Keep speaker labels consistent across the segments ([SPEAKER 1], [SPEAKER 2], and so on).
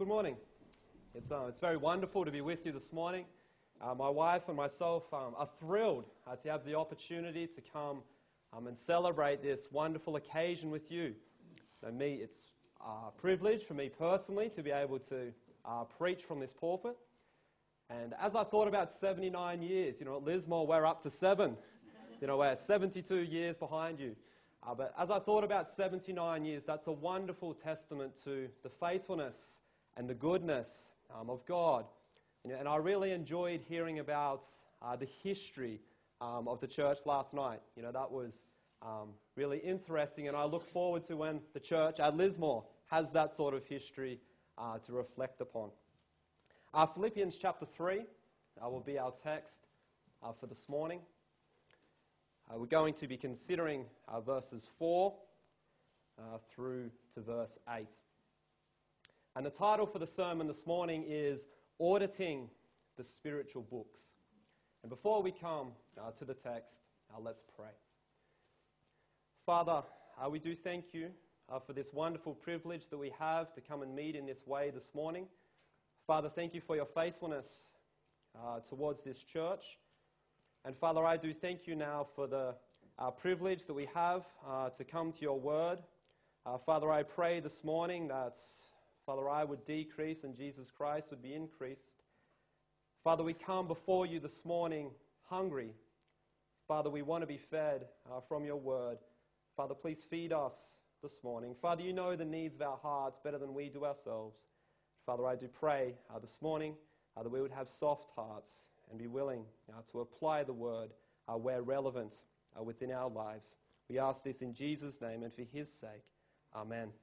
[SPEAKER 1] Good morning. It's very wonderful to be with you this morning. My wife and myself are thrilled to have the opportunity to come and celebrate this wonderful occasion with you. It's a privilege for me personally to be able to preach from this pulpit. And as I thought about 79 years, at Lismore we're up to 7. We're 72 years behind you. But as I thought about 79 years, that's a wonderful testament to the faithfulness and the goodness of God. And I really enjoyed hearing about the history of the church last night. That was really interesting, and I look forward to when the church at Lismore has that sort of history to reflect upon. Philippians chapter 3 will be our text for this morning. We're going to be considering verses 4 through to verse 8. And the title for the sermon this morning is Auditing the Spiritual Books. And before we come to the text, let's pray. Father, we do thank you for this wonderful privilege that we have to come and meet in this way this morning. Father, thank you for your faithfulness towards this church. And Father, I do thank you now for the privilege that we have to come to your word. Father, I pray this morning that, Father, I would decrease and Jesus Christ would be increased. Father, we come before you this morning hungry. Father, we want to be fed from your word. Father, please feed us this morning. Father, you know the needs of our hearts better than we do ourselves. Father, I do pray this morning that we would have soft hearts and be willing to apply the word where relevant within our lives. We ask this in Jesus' name and for his sake. Amen.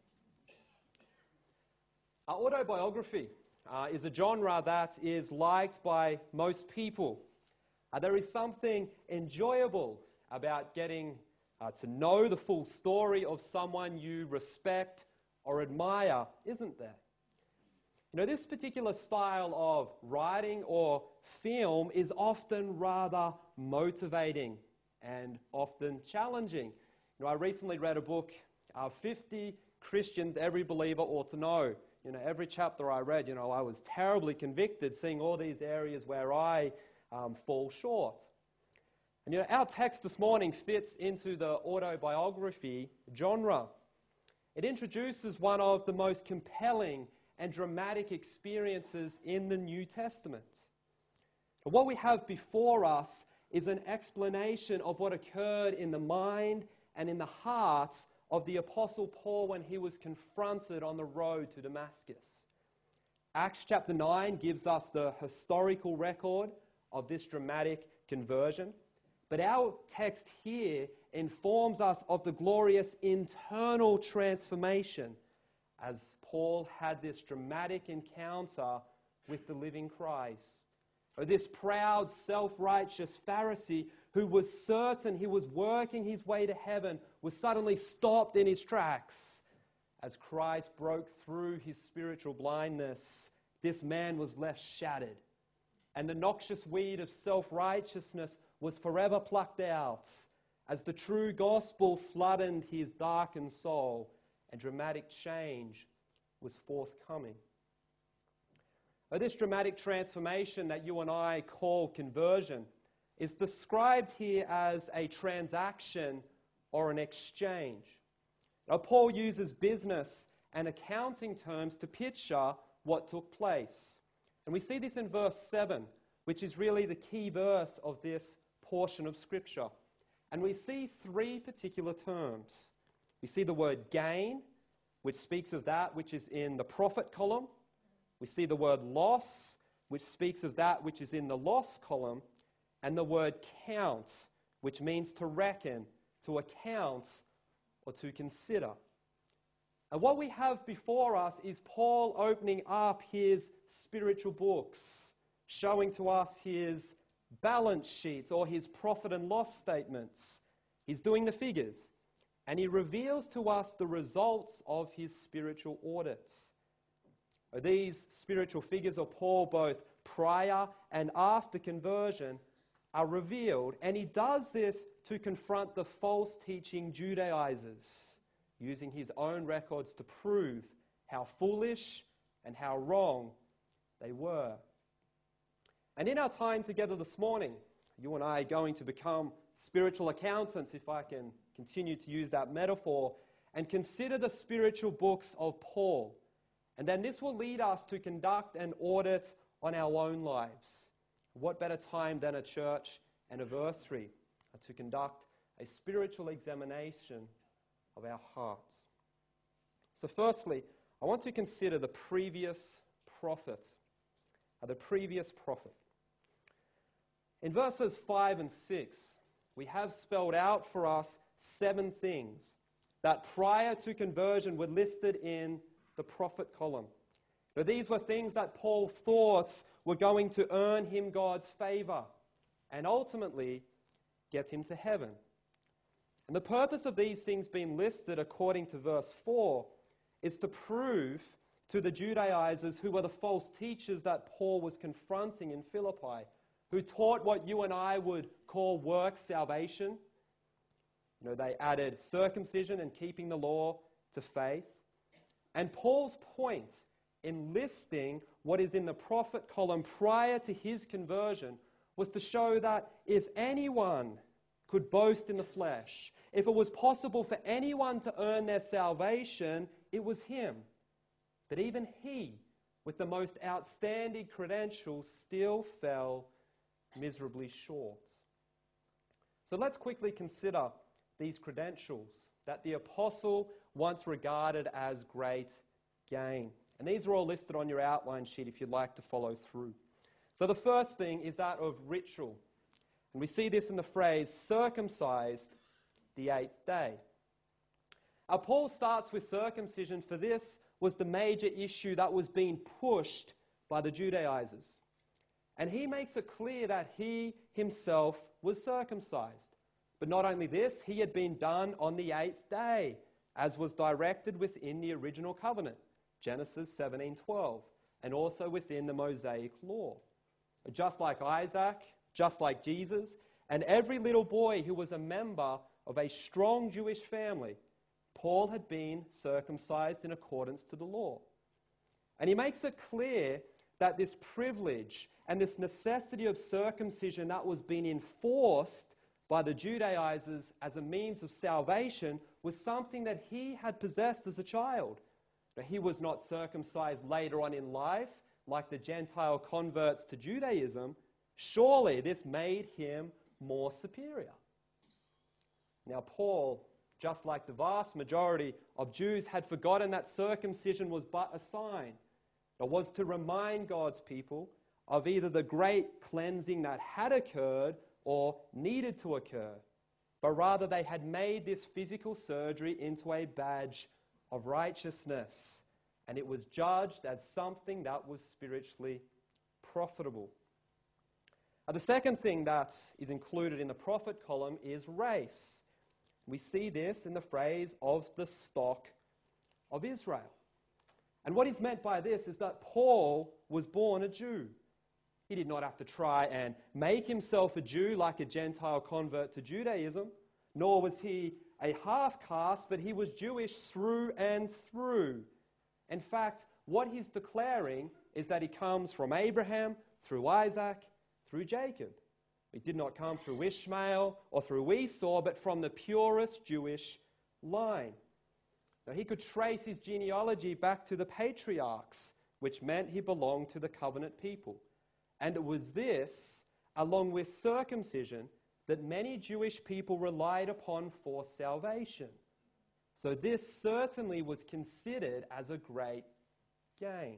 [SPEAKER 1] Autobiography is a genre that is liked by most people. There is something enjoyable about getting to know the full story of someone you respect or admire, isn't there? This particular style of writing or film is often rather motivating and often challenging. I recently read a book, 50 Christians Every Believer Ought to Know. Every chapter I read, I was terribly convicted seeing all these areas where I fall short. And our text this morning fits into the autobiography genre. It introduces one of the most compelling and dramatic experiences in the New Testament. What we have before us is an explanation of what occurred in the mind and in the heart of the Apostle Paul when he was confronted on the road to Damascus. Acts chapter 9 gives us the historical record of this dramatic conversion, but our text here informs us of the glorious internal transformation as Paul had this dramatic encounter with the living Christ. This proud, self-righteous Pharisee who was certain he was working his way to heaven was suddenly stopped in his tracks. As Christ broke through his spiritual blindness, this man was left shattered. And the noxious weed of self-righteousness was forever plucked out as the true gospel flooded his darkened soul and dramatic change was forthcoming. This dramatic transformation that you and I call conversion is described here as a transaction or an exchange. Now, Paul uses business and accounting terms to picture what took place. And we see this in verse 7, which is really the key verse of this portion of Scripture. And we see three particular terms. We see the word gain, which speaks of that which is in the profit column. We see the word loss, which speaks of that which is in the loss column. And the word count, which means to reckon, to account, or to consider. And what we have before us is Paul opening up his spiritual books, showing to us his balance sheets or his profit and loss statements. He's doing the figures. And he reveals to us the results of his spiritual audits. These spiritual figures of Paul, both prior and after conversion, are revealed. And he does this to confront the false teaching Judaizers, using his own records to prove how foolish and how wrong they were. And in our time together this morning, you and I are going to become spiritual accountants, if I can continue to use that metaphor, and consider the spiritual books of Paul. And then this will lead us to conduct an audit on our own lives. What better time than a church anniversary to conduct a spiritual examination of our hearts. So firstly, I want to consider the previous prophet. The previous prophet. In verses 5 and 6, we have spelled out for us 7 things that prior to conversion were listed in the prophet column. Now, these were things that Paul thought were going to earn him God's favor and ultimately get him to heaven. And the purpose of these things being listed according to verse 4 is to prove to the Judaizers, who were the false teachers that Paul was confronting in Philippi, who taught what you and I would call work salvation. They added circumcision and keeping the law to faith. And Paul's point in listing what is in the prophet column prior to his conversion was to show that if anyone could boast in the flesh, if it was possible for anyone to earn their salvation, it was him. But even he, with the most outstanding credentials, still fell miserably short. So let's quickly consider these credentials that the apostle once regarded as great gain. And these are all listed on your outline sheet if you'd like to follow through. So the first thing is that of ritual. And we see this in the phrase, circumcised the 8th day. Paul starts with circumcision, for this was the major issue that was being pushed by the Judaizers. And he makes it clear that he himself was circumcised. But not only this, he had been done on the 8th day, as was directed within the original covenant, Genesis 17:12, and also within the Mosaic law. Just like Isaac, just like Jesus, and every little boy who was a member of a strong Jewish family, Paul had been circumcised in accordance to the law. And he makes it clear that this privilege and this necessity of circumcision that was being enforced by the Judaizers as a means of salvation was something that he had possessed as a child. Now, he was not circumcised later on in life like the Gentile converts to Judaism. Surely this made him more superior. Now, Paul, just like the vast majority of Jews, had forgotten that circumcision was but a sign. It was to remind God's people of either the great cleansing that had occurred or needed to occur, but rather they had made this physical surgery into a badge of righteousness, and it was judged as something that was spiritually profitable. The second thing that is included in the prophet column is race. We see this in the phrase of the stock of Israel. And what is meant by this is that Paul was born a Jew. He did not have to try and make himself a Jew like a Gentile convert to Judaism, nor was he a half-caste, but he was Jewish through and through. In fact, what he's declaring is that he comes from Abraham, through Isaac, through Jacob. He did not come through Ishmael or through Esau, but from the purest Jewish line. Now, he could trace his genealogy back to the patriarchs, which meant he belonged to the covenant people. And it was this, along with circumcision, that many Jewish people relied upon for salvation. So this certainly was considered as a great gain.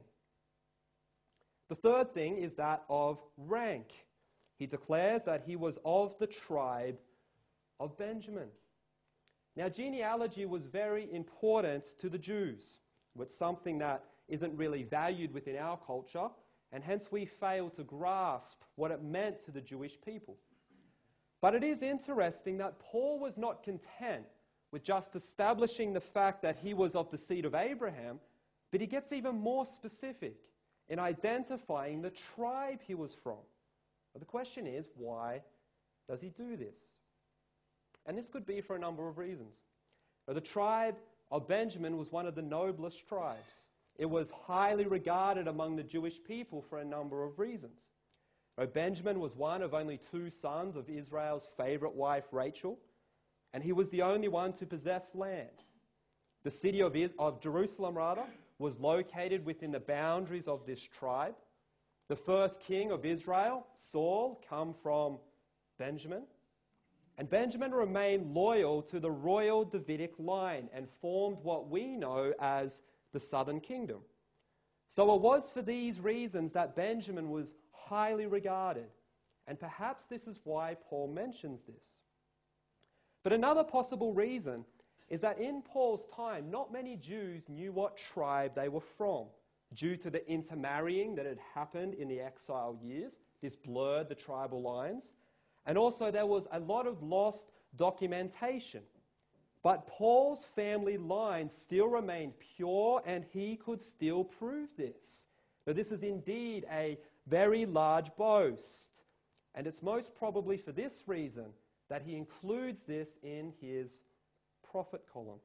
[SPEAKER 1] The third thing is that of rank. He declares that he was of the tribe of Benjamin. Now, genealogy was very important to the Jews. It's something that isn't really valued within our culture, and hence we fail to grasp what it meant to the Jewish people. But it is interesting that Paul was not content with just establishing the fact that he was of the seed of Abraham, but he gets even more specific in identifying the tribe he was from. But the question is, why does he do this? And this could be for a number of reasons. Now, the tribe of Benjamin was one of the noblest tribes. It was highly regarded among the Jewish people for a number of reasons. Benjamin was one of only 2 sons of Israel's favorite wife, Rachel, and he was the only one to possess land. The city of Jerusalem, was located within the boundaries of this tribe. The first king of Israel, Saul, came from Benjamin. And Benjamin remained loyal to the royal Davidic line and formed what we know as the southern kingdom. So it was for these reasons that Benjamin was highly regarded. And perhaps this is why Paul mentions this. But another possible reason is that in Paul's time, not many Jews knew what tribe they were from, due to the intermarrying that had happened in the exile years. This blurred the tribal lines. And also there was a lot of lost documentation. But Paul's family line still remained pure, and he could still prove this. Now, this is indeed a very large boast. And it's most probably for this reason that he includes this in his prophet column.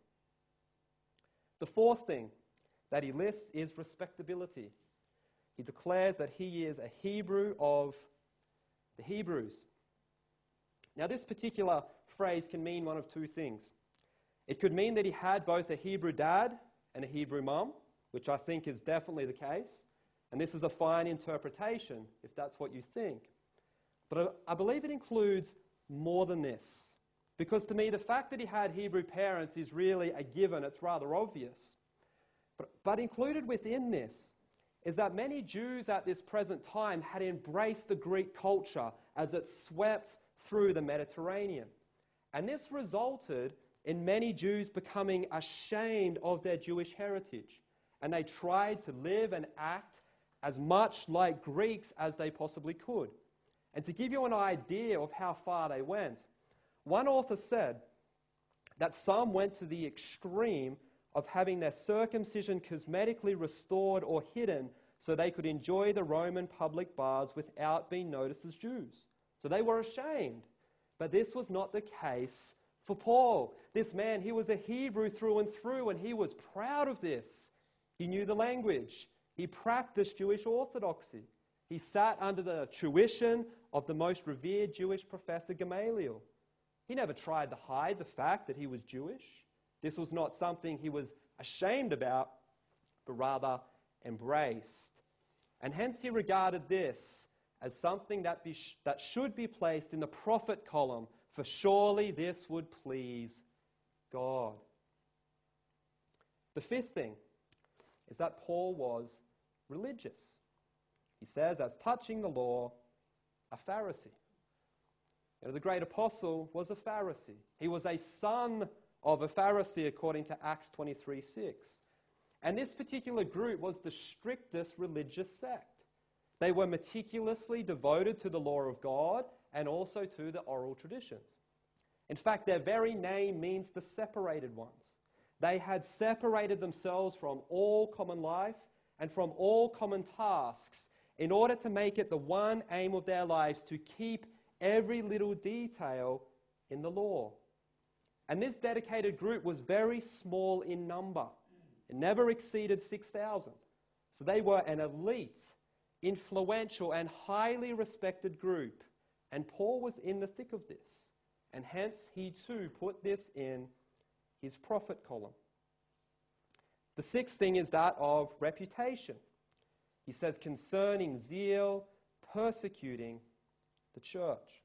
[SPEAKER 1] The fourth thing that he lists is respectability. He declares that he is a Hebrew of the Hebrews. Now, this particular phrase can mean one of 2 things. It could mean that he had both a Hebrew dad and a Hebrew mum, which I think is definitely the case. And this is a fine interpretation, if that's what you think. But I believe it includes more than this. Because to me, the fact that he had Hebrew parents is really a given. It's rather obvious. But included within this is that many Jews at this present time had embraced the Greek culture as it swept through the Mediterranean. And this resulted in many Jews becoming ashamed of their Jewish heritage. And they tried to live and act as much like Greeks as they possibly could. And to give you an idea of how far they went, one author said that some went to the extreme of having their circumcision cosmetically restored or hidden so they could enjoy the Roman public baths without being noticed as Jews. So they were ashamed. But this was not the case for Paul. This man, he was a Hebrew through and through, and he was proud of this. He knew the language. He practiced Jewish orthodoxy. He sat under the tuition of the most revered Jewish professor Gamaliel. He never tried to hide the fact that he was Jewish. This was not something he was ashamed about, but rather embraced. And hence he regarded this as something that should be placed in the prophet column, for surely this would please God. The fifth thing is that Paul was religious. He says, as touching the law, a Pharisee. The great apostle was a Pharisee. He was a son of a Pharisee, according to Acts 23:6. And this particular group was the strictest religious sect. They were meticulously devoted to the law of God and also to the oral traditions. In fact, their very name means the separated ones. They had separated themselves from all common life and from all common tasks in order to make it the one aim of their lives to keep every little detail in the law. And this dedicated group was very small in number. It never exceeded 6,000. So they were an elite, influential, and highly respected group. And Paul was in the thick of this. And hence he too put this in his prophet column. The sixth thing is that of reputation. He says, concerning zeal, persecuting the church.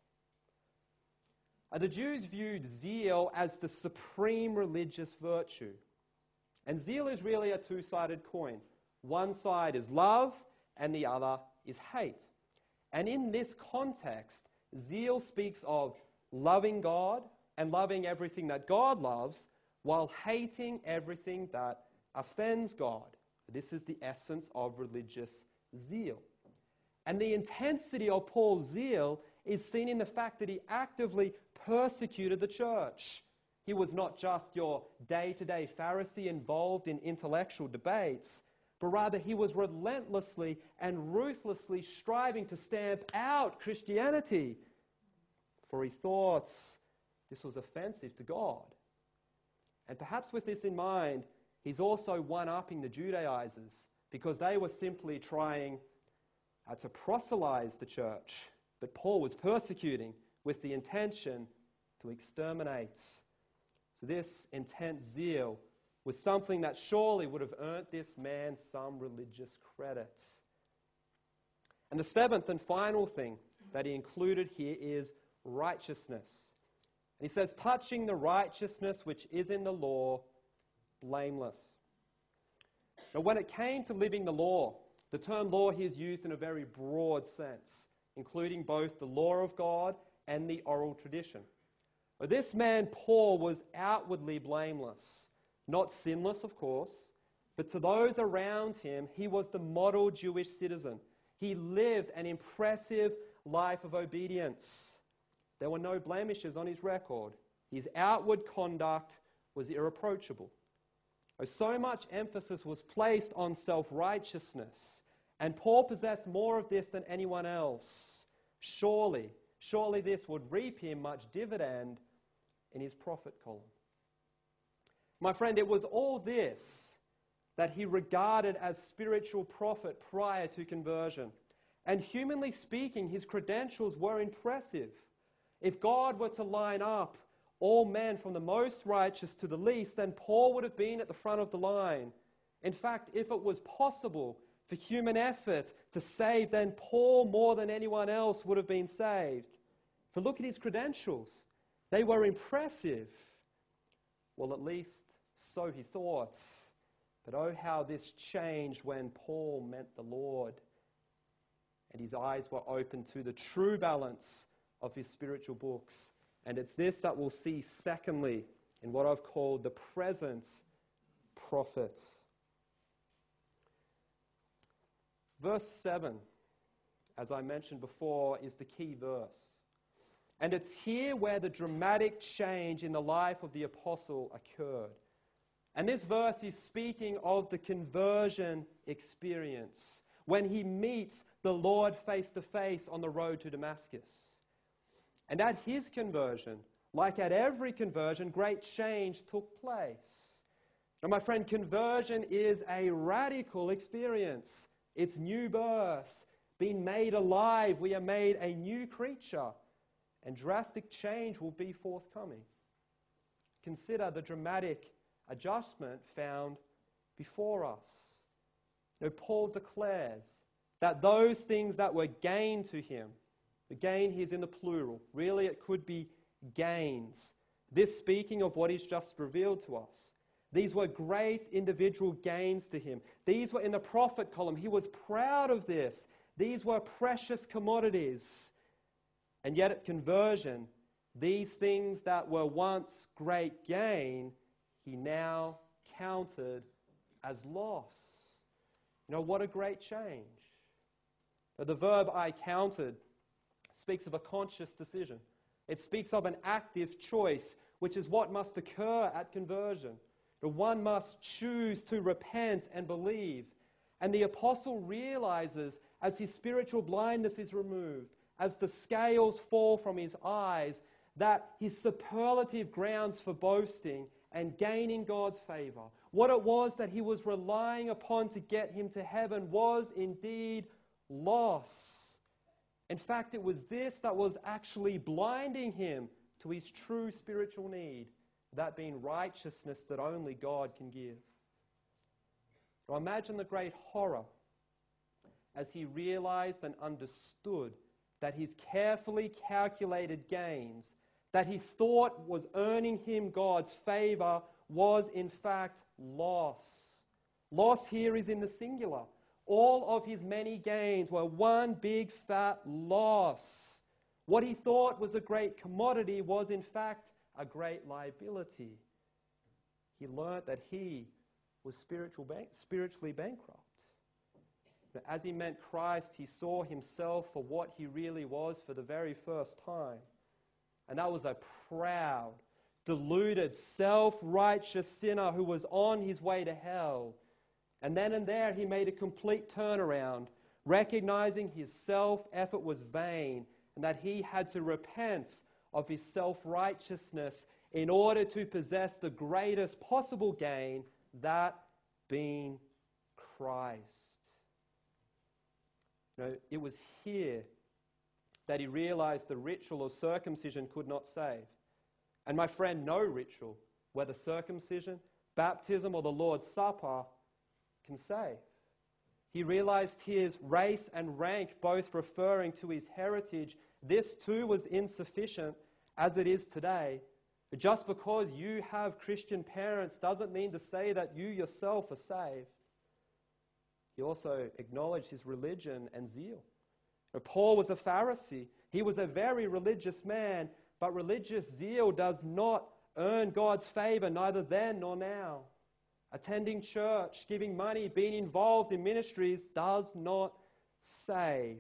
[SPEAKER 1] The Jews viewed zeal as the supreme religious virtue. And zeal is really a two-sided coin. One side is love and the other is hate. And in this context, zeal speaks of loving God and loving everything that God loves while hating everything that offends God. This is the essence of religious zeal. And the intensity of Paul's zeal is seen in the fact that he actively persecuted the church. He was not just your day-to-day Pharisee involved in intellectual debates, but rather he was relentlessly and ruthlessly striving to stamp out Christianity, for he thought this was offensive to God. And perhaps with this in mind, he's also one-upping the Judaizers because they were simply trying to proselytize the church. But Paul was persecuting with the intention to exterminate. So this intense zeal was something that surely would have earned this man some religious credit. And the seventh and final thing that he included here is righteousness. And he says, touching the righteousness which is in the law, blameless. Now, when it came to living the law, the term law here is used in a very broad sense, including both the law of God and the oral tradition. But this man, Paul, was outwardly blameless. Not sinless, of course, but to those around him, he was the model Jewish citizen. He lived an impressive life of obedience. There were no blemishes on his record. His outward conduct was irreproachable. So much emphasis was placed on self-righteousness, and Paul possessed more of this than anyone else. Surely this would reap him much dividend in his profit column. My friend, it was all this that he regarded as spiritual profit prior to conversion. And humanly speaking, his credentials were impressive. If God were to line up all men from the most righteous to the least, then Paul would have been at the front of the line. In fact, if it was possible for human effort to save, then Paul, more than anyone else, would have been saved. For look at his credentials. They were impressive. Well, at least so he thought. But oh, how this changed when Paul met the Lord and his eyes were opened to the true balance of his spiritual books. And it's this that we'll see secondly in what I've called the present prophet. Verse 7, as I mentioned before, is the key verse. And it's here where the dramatic change in the life of the apostle occurred. And this verse is speaking of the conversion experience, when he meets the Lord face to face on the road to Damascus. And at his conversion, like at every conversion, great change took place. Now, my friend, conversion is a radical experience. It's new birth, being made alive. We are made a new creature, and drastic change will be forthcoming. Consider the dramatic adjustment found before us. You know, Paul declares that those things that were gain to him, the gain here is in the plural. Really, it could be gains. This speaking of what is just revealed to us. These were great individual gains to him. These were in the profit column. He was proud of this. These were precious commodities. And yet at conversion, these things that were once great gain, he now counted as loss. You know, what a great change. Now, the verb I counted speaks of a conscious decision. It speaks of an active choice, which is what must occur at conversion. One must choose to repent and believe. And the apostle realizes, as his spiritual blindness is removed, as the scales fall from his eyes, that his superlative grounds for boasting and gaining God's favor, what it was that he was relying upon to get him to heaven, was indeed loss. In fact, it was this that was actually blinding him to his true spiritual need, that being righteousness that only God can give. Now imagine the great horror as he realized and understood that his carefully calculated gains, that he thought was earning him God's favor, was in fact loss. Loss here is in the singular. All of his many gains were one big fat loss. What he thought was a great commodity was in fact a great liability. He learnt that he was spiritually bankrupt. But as he met Christ, he saw himself for what he really was for the very first time. And that was a proud, deluded, self-righteous sinner who was on his way to hell. And then and there he made a complete turnaround, recognizing his self-effort was vain and that he had to repent of his self-righteousness in order to possess the greatest possible gain, that being Christ. It was here that he realized the ritual of circumcision could not save. And my friend, no ritual, whether circumcision, baptism, or the Lord's Supper, can save. He realized his race and rank, both referring to his heritage. This too was insufficient, as it is today. Just because you have Christian parents doesn't mean to say that you yourself are saved. He also acknowledged his religion and zeal. Paul was a Pharisee. He was a very religious man, but religious zeal does not earn God's favor, neither then nor now. Attending church, giving money, being involved in ministries does not save.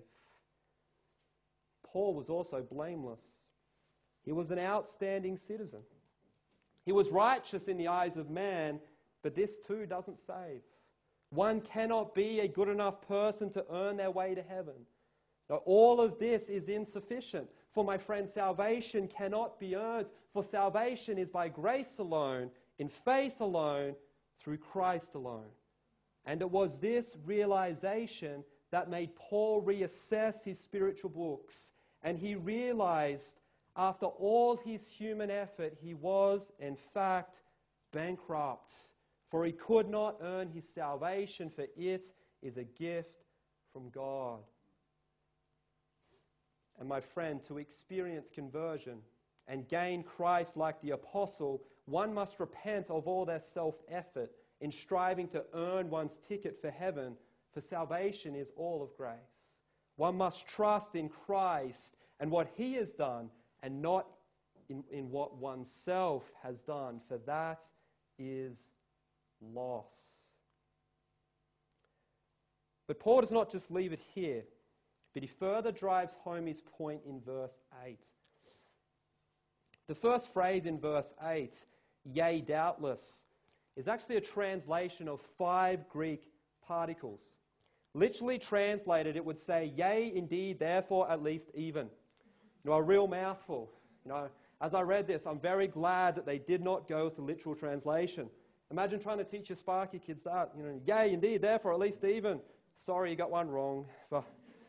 [SPEAKER 1] Paul was also blameless. He was an outstanding citizen. He was righteous in the eyes of man, but this too doesn't save. One cannot be a good enough person to earn their way to heaven. Now, all of this is insufficient. For my friend, salvation cannot be earned, for salvation is by grace alone, in faith alone, through Christ alone. And it was this realization that made Paul reassess his spiritual books. And he realized, after all his human effort, he was, in fact, bankrupt. For he could not earn his salvation, for it is a gift from God. And my friend, to experience conversion and gain Christ like the apostle, one must repent of all their self-effort in striving to earn one's ticket for heaven, for salvation is all of grace. One must trust in Christ and what he has done, and not in what oneself has done, for that is loss. But Paul does not just leave it here, but he further drives home his point in verse 8. The first phrase in verse 8, yea, doubtless, is actually a translation of 5 Greek particles. Literally translated, it would say, yea, indeed, therefore, at least, even. A real mouthful. As I read this, I'm very glad that they did not go with the literal translation. Imagine trying to teach your Sparky kids that. Yea, indeed, therefore, at least, even. Sorry, you got one wrong. But,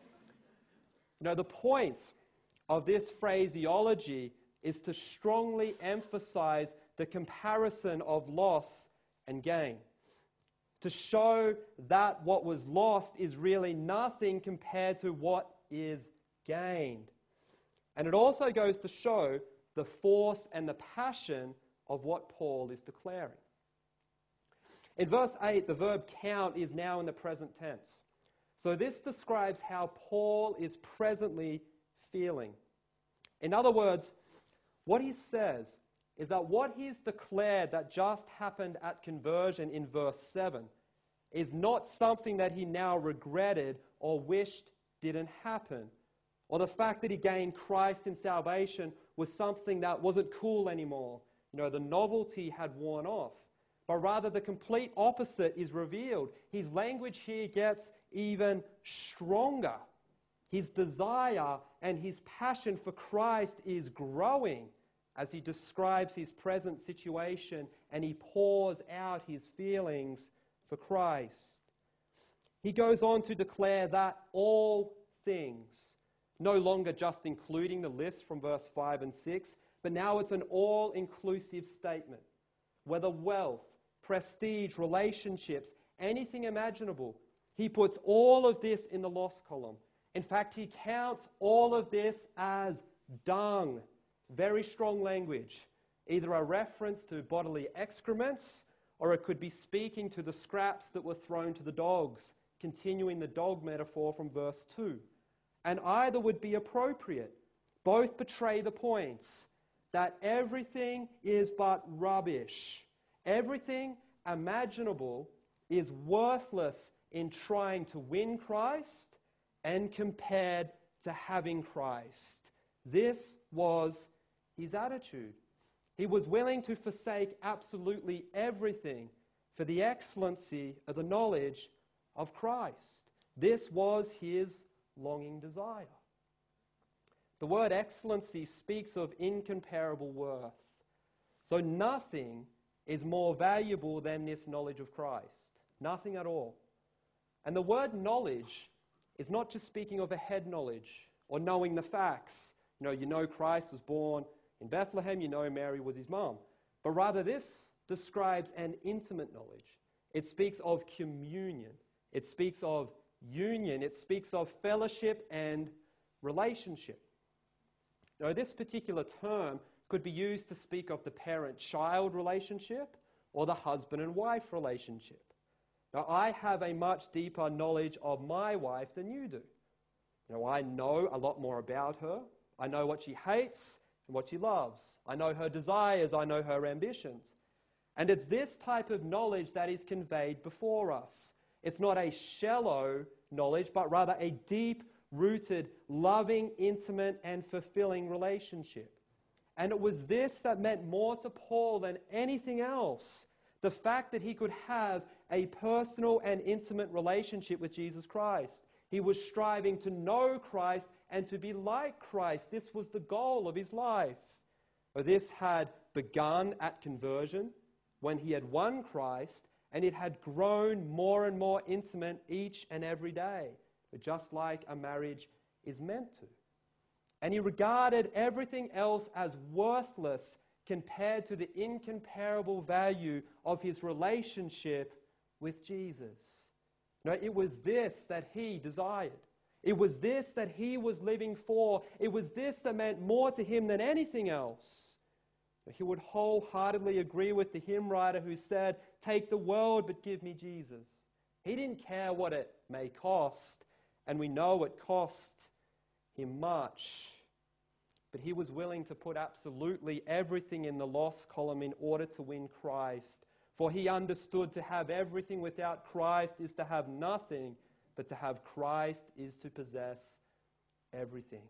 [SPEAKER 1] the point of this phraseology is to strongly emphasize the comparison of loss and gain. To show that what was lost is really nothing compared to what is gained. And it also goes to show the force and the passion of what Paul is declaring. In verse 8, the verb count is now in the present tense. So this describes how Paul is presently feeling. In other words, what he says is that what he's declared that just happened at conversion in verse 7 is not something that he now regretted or wished didn't happen. Or the fact that he gained Christ in salvation was something that wasn't cool anymore. The novelty had worn off. But rather the complete opposite is revealed. His language here gets even stronger. His desire and his passion for Christ is growing as he describes his present situation and he pours out his feelings for Christ. He goes on to declare that all things, no longer just including the list from verse 5 and 6, but now it's an all-inclusive statement. Whether wealth, prestige, relationships, anything imaginable, he puts all of this in the loss column. In fact, he counts all of this as dung. Very strong language. Either a reference to bodily excrements, or it could be speaking to the scraps that were thrown to the dogs, continuing the dog metaphor from verse 2. And either would be appropriate. Both betray the points that everything is but rubbish. Everything imaginable is worthless in trying to win Christ and compared to having Christ. This was his attitude. He was willing to forsake absolutely everything for the excellency of the knowledge of Christ. This was his longing desire. The word excellency speaks of incomparable worth. So nothing is more valuable than this knowledge of Christ. Nothing at all. And the word knowledge is not just speaking of a head knowledge or knowing the facts. You know Christ was born in Bethlehem, you know Mary was his mom. But rather this describes an intimate knowledge. It speaks of communion. It speaks of union. It speaks of fellowship and relationship. Now, this particular term could be used to speak of the parent-child relationship or the husband and wife relationship. Now, I have a much deeper knowledge of my wife than you do. I know a lot more about her. I know what she hates and what she loves. I know her desires. I know her ambitions. And it's this type of knowledge that is conveyed before us. It's not a shallow knowledge, but rather a deep-rooted, loving, intimate, and fulfilling relationship. And it was this that meant more to Paul than anything else. The fact that he could have a personal and intimate relationship with Jesus Christ. He was striving to know Christ and to be like Christ. This was the goal of his life. This had begun at conversion when he had won Christ, and it had grown more and more intimate each and every day, just like a marriage is meant to. And he regarded everything else as worthless compared to the incomparable value of his relationship with Jesus. It was this that he desired. It was this that he was living for. It was this that meant more to him than anything else. He would wholeheartedly agree with the hymn writer who said, "Take the world, but give me Jesus." He didn't care what it may cost, and we know it cost him much. But he was willing to put absolutely everything in the loss column in order to win Christ. For he understood to have everything without Christ is to have nothing, but to have Christ is to possess everything.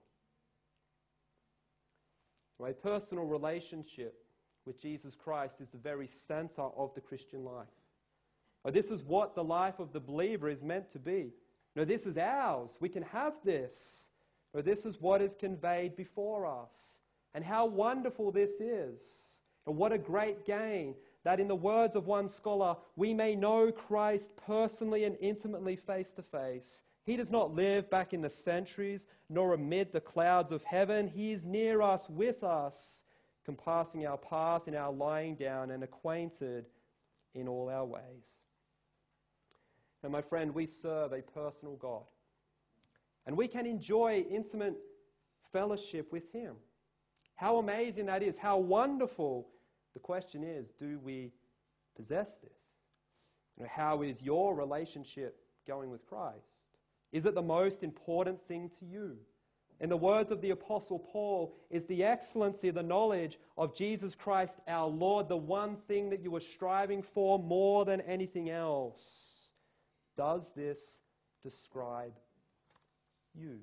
[SPEAKER 1] A personal relationship with Jesus Christ is the very center of the Christian life. This is what the life of the believer is meant to be. This is ours. We can have this. This is what is conveyed before us. And how wonderful this is. And what a great gain that, in the words of one scholar, we may know Christ personally and intimately face to face. He does not live back in the centuries, nor amid the clouds of heaven. He is near us, with us, compassing our path in our lying down and acquainted in all our ways. And my friend, we serve a personal God. And we can enjoy intimate fellowship with him. How amazing that is, how wonderful. The question is, do we possess this? How is your relationship going with Christ? Is it the most important thing to you? In the words of the Apostle Paul, is the excellency, the knowledge of Jesus Christ our Lord, the one thing that you are striving for more than anything else? Does this describe you?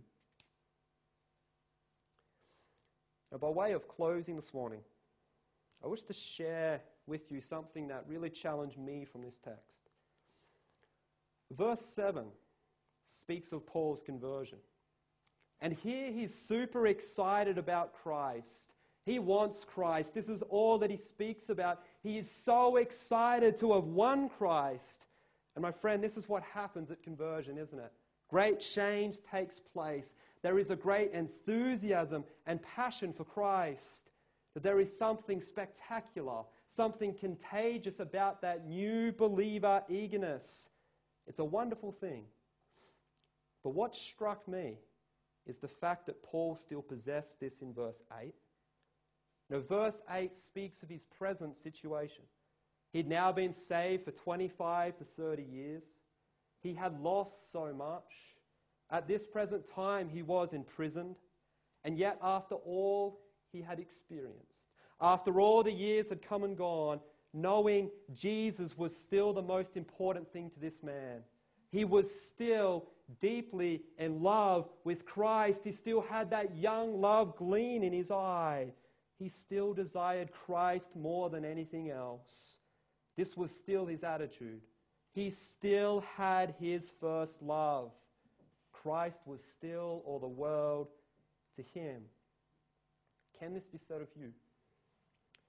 [SPEAKER 1] Now, by way of closing this morning, I wish to share with you something that really challenged me from this text. Verse 7 speaks of Paul's conversion. And here he's super excited about Christ. He wants Christ. This is all that he speaks about. He is so excited to have won Christ. And my friend, this is what happens at conversion, isn't it? Great change takes place. There is a great enthusiasm and passion for Christ. That there is something spectacular, something contagious about that new believer eagerness. It's a wonderful thing. But what struck me is the fact that Paul still possessed this in verse 8. Now, verse 8 speaks of his present situation. He'd now been saved for 25 to 30 years. He had lost so much. At this present time, he was imprisoned. And yet, after all he had experienced, after all the years had come and gone, knowing Jesus was still the most important thing to this man. He was still deeply in love with Christ. He still had that young love gleam in his eye. He still desired Christ more than anything else. This was still his attitude. He still had his first love. Christ was still all the world to him. Can this be said of you?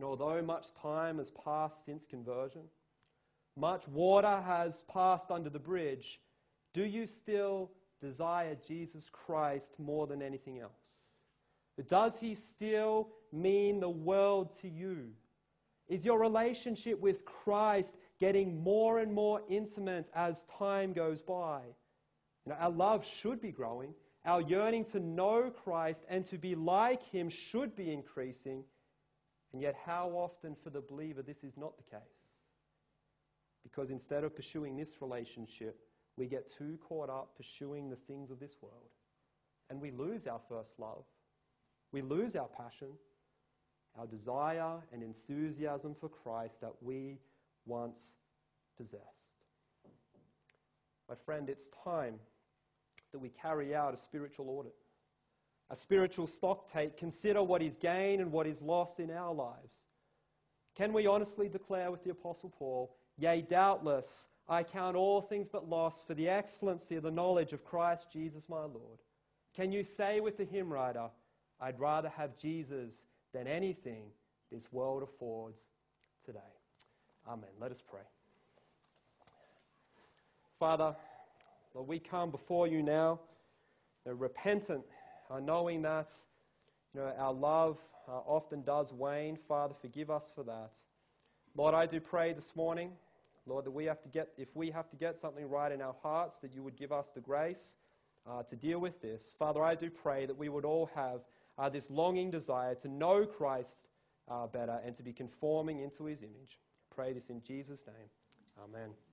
[SPEAKER 1] And although much time has passed since conversion, much water has passed under the bridge, do you still desire Jesus Christ more than anything else? Does he still mean the world to you? Is your relationship with Christ getting more and more intimate as time goes by? Our love should be growing. Our yearning to know Christ and to be like him should be increasing. And yet how often for the believer this is not the case? Because instead of pursuing this relationship, we get too caught up pursuing the things of this world. And we lose our first love. We lose our passion, our desire and enthusiasm for Christ that we once possessed. My friend, it's time that we carry out a spiritual audit, a spiritual stocktake, consider what is gain and what is lost in our lives. Can we honestly declare with the Apostle Paul, "Yea, doubtless, I count all things but loss for the excellency of the knowledge of Christ Jesus my Lord"? Can you say with the hymn writer, "I'd rather have Jesus than anything this world affords today"? Amen. Let us pray. Father, Lord, we come before you now, repentant, knowing that our love often does wane. Father, forgive us for that. Lord, I do pray this morning, Lord, that if we have to get something right in our hearts, that you would give us the grace to deal with this. Father, I do pray that we would all have this longing desire to know Christ better and to be conforming into his image. I pray this in Jesus' name. Amen.